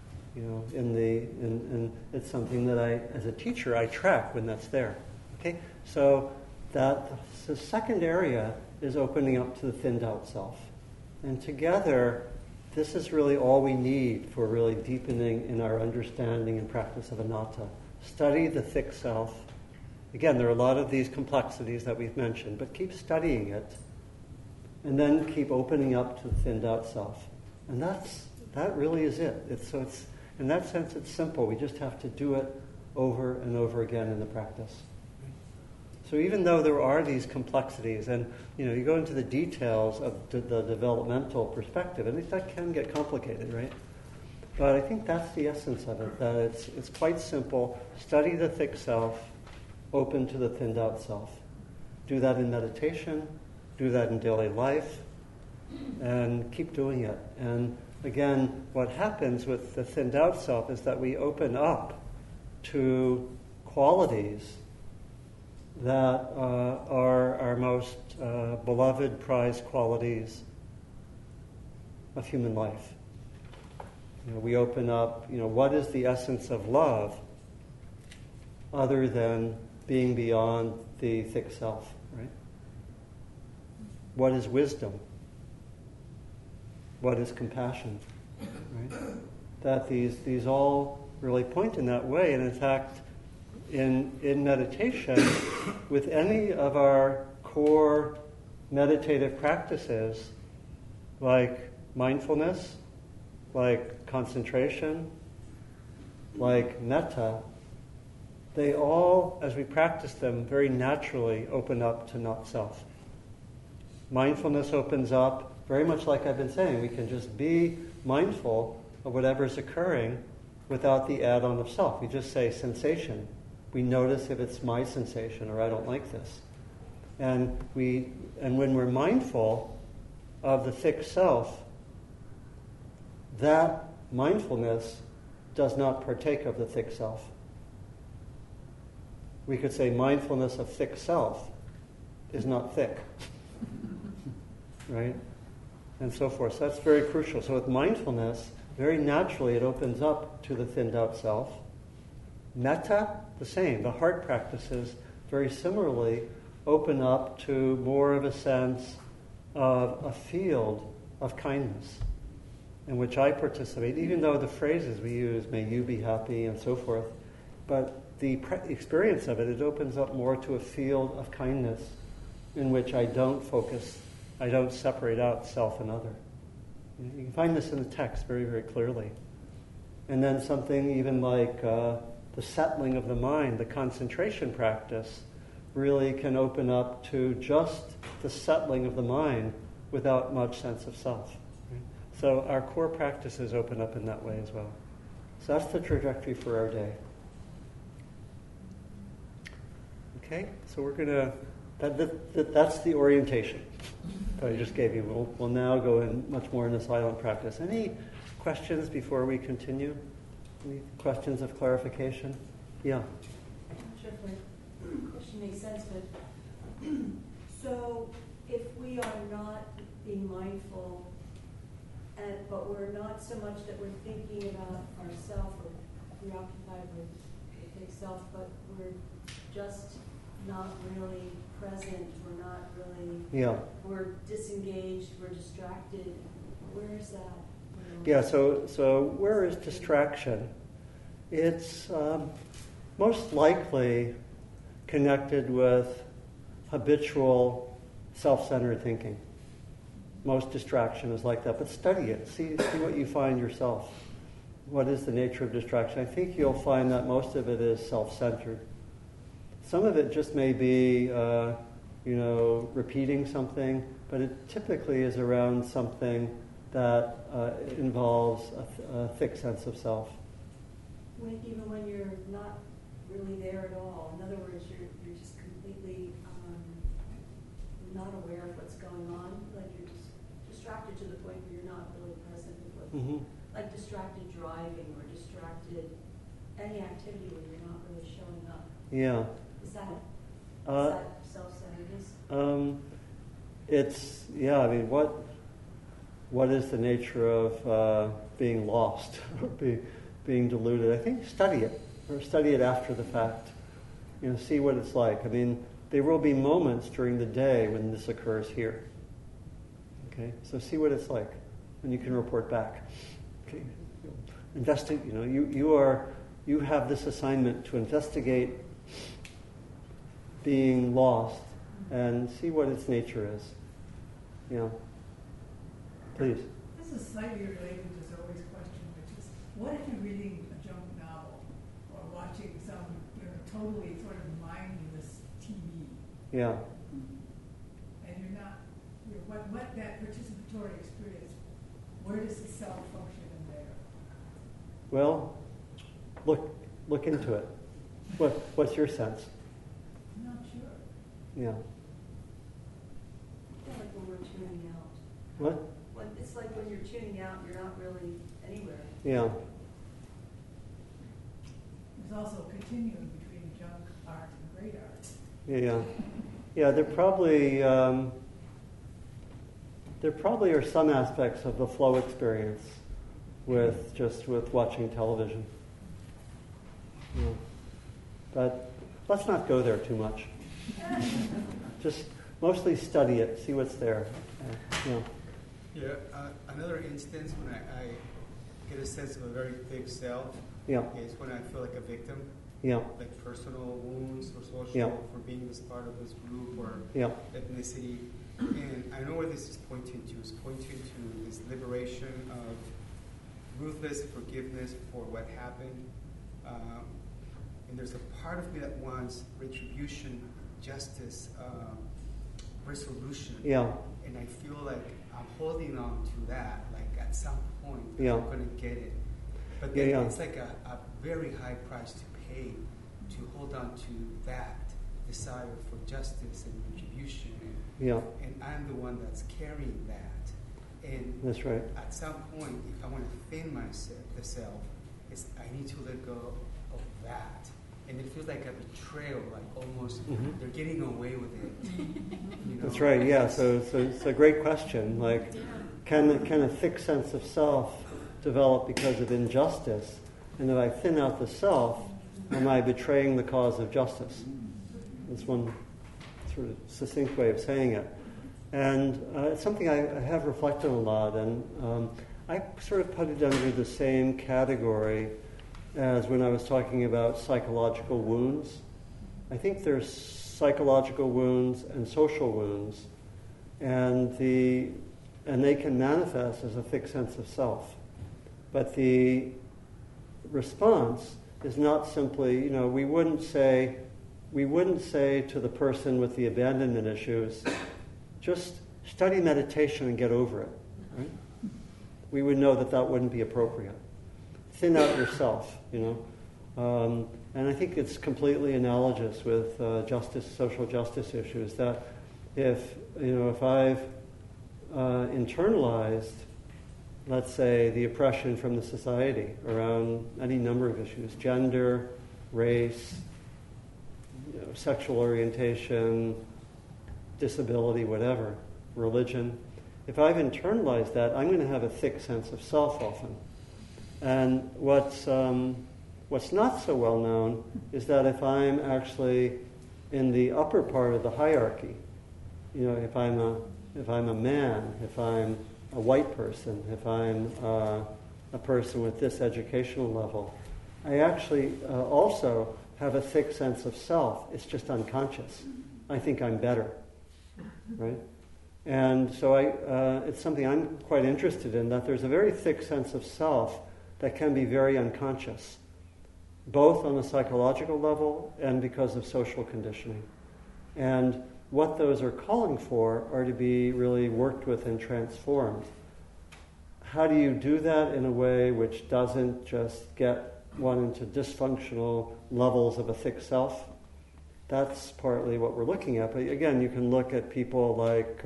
And it's something that as a teacher, I track when that's there. Okay? So the second area is opening up to the thinned out self. And together, this is really all we need for really deepening in our understanding and practice of anatta. Study the thick self. Again, there are a lot of these complexities that we've mentioned, but keep studying it. And then keep opening up to the thinned out self. And that really is it. It's in that sense, it's simple. We just have to do it over and over again in the practice. So even though there are these complexities, and you go into the details of the developmental perspective, and that can get complicated, right? But I think that's the essence of it, that it's quite simple. Study the thick self, open to the thinned out self. Do that in meditation, do that in daily life, and keep doing it. And again, what happens with the thinned out self is that we open up to qualities that are our most beloved, prized qualities of human life. We open up, what is the essence of love other than being beyond the thick self, right? What is wisdom? What is compassion, right? That these all really point in that way, and in fact, in meditation, with any of our core meditative practices, like mindfulness, like concentration, like metta, they all, as we practice them, very naturally open up to not self. Mindfulness opens up, very much like I've been saying, we can just be mindful of whatever's occurring without the add-on of self. We just say sensation. We notice if it's my sensation or I don't like this. And when we're mindful of the thick self, that mindfulness does not partake of the thick self. We could say mindfulness of thick self is not thick. Right? and so forth. So that's very crucial. So with mindfulness, very naturally it opens up to the thinned out self. Metta, the same. The heart practices very similarly open up to more of a sense of a field of kindness in which I participate, even though the phrases we use, may you be happy and so forth, but the experience of it opens up more to a field of kindness in which I don't focus, I don't separate out self and other. You can find this in the text very, very clearly. And then something even like the settling of the mind, the concentration practice, really can open up to just the settling of the mind without much sense of self. Right? So our core practices open up in that way as well. So that's the trajectory for our day. Okay, so we're going to, that's the orientation that I just gave you. We'll now go in much more into silent practice. Any questions before we continue? Any questions of clarification? Yeah. I'm not sure if my question makes sense, but so if we are not being mindful, but we're not so much that we're thinking about ourselves or preoccupied with the big self, but we're just not really present, we're not really, we're disengaged, we're distracted. Where is that? Yeah, so where is distraction? It's most likely connected with habitual self-centered thinking. Most distraction is like that, but study it. See what you find yourself. What is the nature of distraction? I think you'll find that most of it is self-centered. Some of it just may be, repeating something, but it typically is around something that involves a thick sense of self. Even when you're not really there at all. In other words, you're just completely not aware of what's going on. Like you're just distracted to the point where you're not really present with what, like distracted driving or distracted any activity where you're not really showing up. Yeah. Is that self-centeredness? What is the nature of being lost or being deluded? I think study it, or study it after the fact. See what it's like. I mean, there will be moments during the day when this occurs here. Okay, so see what it's like, and you can report back. Okay, investigate. You have this assignment to investigate being lost and see what its nature is. Please. This is slightly related to Zoe's question, which is, what if you're reading a junk novel or watching some totally sort of mindless TV? Yeah. And you're not, what that participatory experience, where does the self function in there? Well, look into it. What's your sense? I'm not sure. Yeah. I feel like when we're tuning out. What? It's like when you're tuning out, you're not really anywhere. Yeah. There's also a continuum between junk art and great art. Yeah. There probably are some aspects of the flow experience with watching television. Yeah. But let's not go there too much. Just mostly study it, see what's there. Another instance when I get a sense of a very big self is when I feel like a victim. Like personal wounds or social for being this part of this group or ethnicity. And I know where this is pointing to. It's pointing to this liberation of ruthless forgiveness for what happened. And there's a part of me that wants retribution, justice, resolution. And I feel like I'm holding on to that. Like at some point, I'm going to get it. But then it's like a very high price to pay to hold on to that desire for justice and retribution. And I'm the one that's carrying that. And that's right. At some point, if I want to thin myself, the self, I need to let go of that. And it feels like a betrayal, like almost they're getting away with it. That's right. Yeah. So it's a great question. Like, can a thick sense of self develop because of injustice? And if I thin out the self, am I betraying the cause of justice? That's one sort of succinct way of saying it. And it's something I have reflected on a lot, and I sort of put it under the same category as when I was talking about psychological wounds. I think there's psychological wounds and social wounds, and they can manifest as a thick sense of self. But the response is not simply, we wouldn't say to the person with the abandonment issues, just study meditation and get over it. Right? We would know that wouldn't be appropriate. Thin out yourself, and I think it's completely analogous with social justice issues. That if I've internalized, let's say, the oppression from the society around any number of issues, gender, race, sexual orientation, disability, whatever, religion. If I've internalized that, I'm going to have a thick sense of self often. And what's not so well known is that if I'm actually in the upper part of the hierarchy, if I'm a man, if I'm a white person, if I'm a person with this educational level, I actually also have a thick sense of self. It's just unconscious. I think I'm better, right? And so it's something I'm quite interested in, that there's a very thick sense of self that can be very unconscious, both on a psychological level and because of social conditioning. And what those are calling for are to be really worked with and transformed. How do you do that in a way which doesn't just get one into dysfunctional levels of a thick self? That's partly what we're looking at. But again, you can look at people like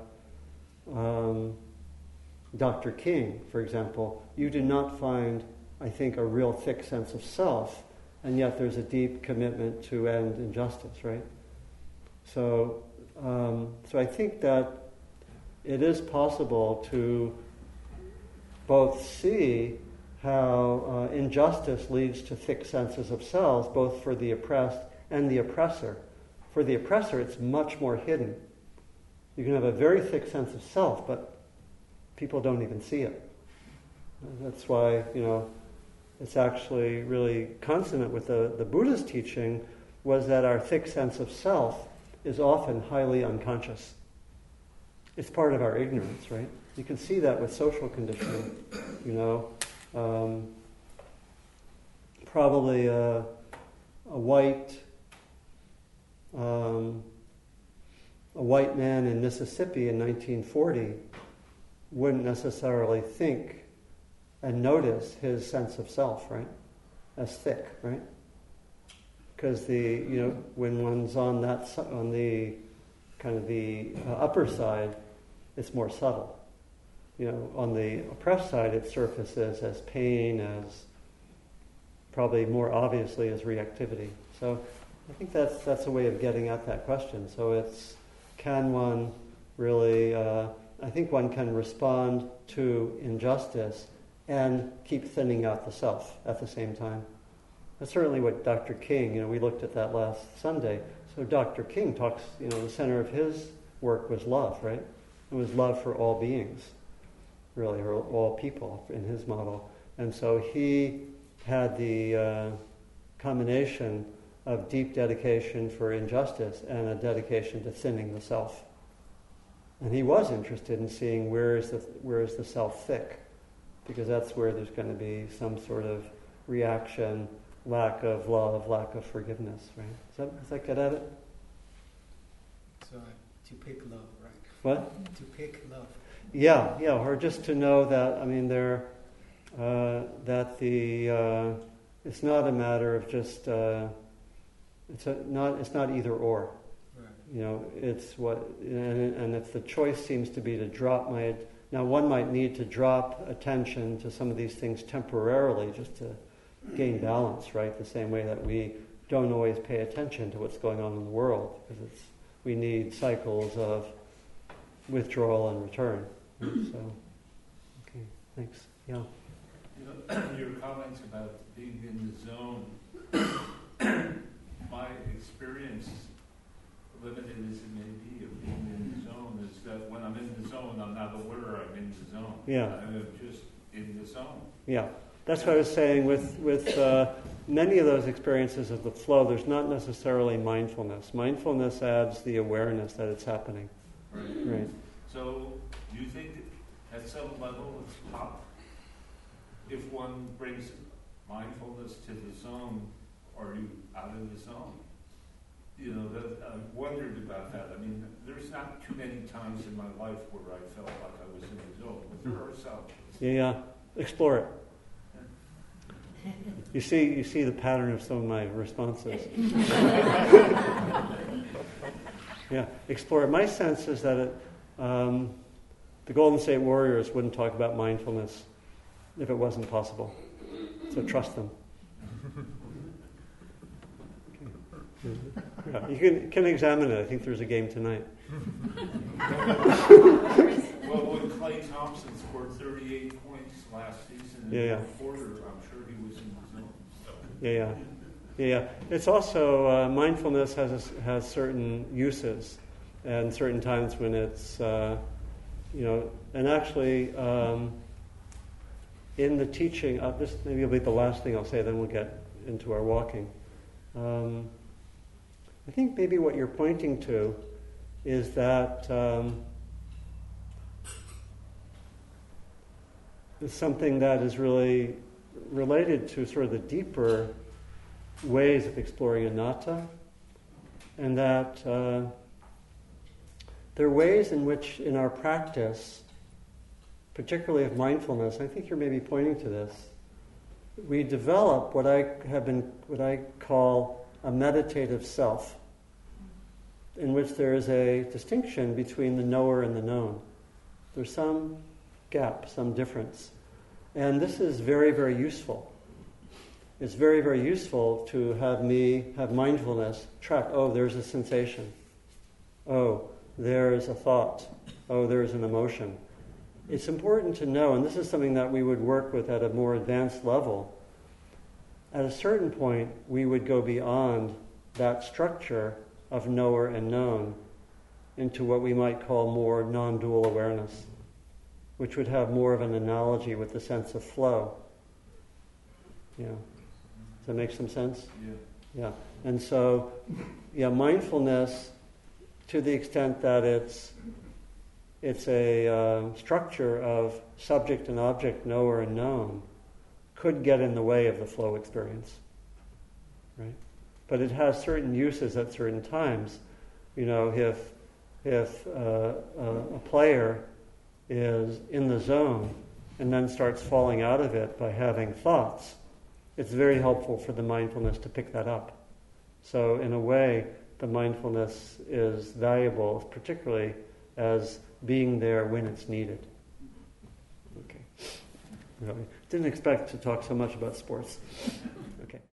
Dr. King, for example. You do not find, I think, a real thick sense of self, and yet there's a deep commitment to end injustice, right? So I think that it is possible to both see how injustice leads to thick senses of selves, both for the oppressed and the oppressor. For the oppressor, it's much more hidden. You can have a very thick sense of self, but people don't even see it. That's why, it's actually really consonant with the Buddha's teaching, was that our thick sense of self is often highly unconscious. It's part of our ignorance, right? You can see that with social conditioning, probably a white man in Mississippi in 1940 wouldn't necessarily think and notice his sense of self, right, as thick, right? Because when one's on the kind of the upper side, it's more subtle. On the oppressed side, it surfaces as pain, as probably more obviously as reactivity. So I think that's a way of getting at that question. So can one really, I think one can respond to injustice and keep thinning out the self at the same time. That's certainly what Dr. King, we looked at that last Sunday. So Dr. King talks, the center of his work was love, right? It was love for all beings, really, or all people in his model. And so he had the combination of deep dedication for injustice and a dedication to thinning the self. And he was interested in seeing where is the self thick, because that's where there's going to be some sort of reaction, lack of love, lack of forgiveness, right? Does that get at it? So to pick love, right? What? To pick love. Yeah, or just to know that, it's not a matter of just, it's not either or. Right. It's what, and if the choice seems to be to drop now one might need to drop attention to some of these things temporarily just to gain balance, right? The same way that we don't always pay attention to what's going on in the world, because we need cycles of withdrawal and return. So Thanks. Yeah. You know, your comments about being in the zone, my experience, limited as it may be, of being in the zone is that when I'm in the zone, I'm not aware I'm in the zone. Yeah. I'm just in the zone. Yeah. That's what I was saying with many of those experiences of the flow, there's not necessarily mindfulness. Mindfulness adds the awareness that it's happening. Right. So, do you think at some level it's possible, if one brings mindfulness to the zone, are you out of the zone? You know, I wondered about that. I mean, there's not too many times in my life where I felt like I was in the zone, but there are some. Yeah. Explore it. You see the pattern of some of my responses. Yeah, explore it. My sense is that the Golden State Warriors wouldn't talk about mindfulness if it wasn't possible. So trust them. Okay. Yeah, you can examine it. I think there's a game tonight. Well, when Klay Thompson scored 38 points last season in the quarter, I'm sure he was in the zone. Yeah. It's also mindfulness has certain uses, and certain times when it's and actually in the teaching. This maybe will be the last thing I'll say. Then we'll get into our walking. I think maybe what you're pointing to is that is something that is really related to sort of the deeper ways of exploring anatta, and that there are ways in which in our practice, particularly of mindfulness, I think you're maybe pointing to this, we develop what I call a meditative self, in which there is a distinction between the knower and the known. There's some gap, some difference. And this is very, very useful. It's very, very useful to have mindfulness track, there's a sensation. There's a thought. There's an emotion. It's important to know, and this is something that we would work with at a more advanced level. At a certain point, we would go beyond that structure of knower and known into what we might call more non-dual awareness, which would have more of an analogy with the sense of flow. Yeah. Does that make some sense? Yeah. And so, mindfulness, to the extent that it's a structure of subject and object, knower and known, could get in the way of the flow experience, right? But it has certain uses at certain times. If a player is in the zone and then starts falling out of it by having thoughts, it's very helpful for the mindfulness to pick that up. So in a way, the mindfulness is valuable, particularly as being there when it's needed. Okay. Didn't expect to talk so much about sports.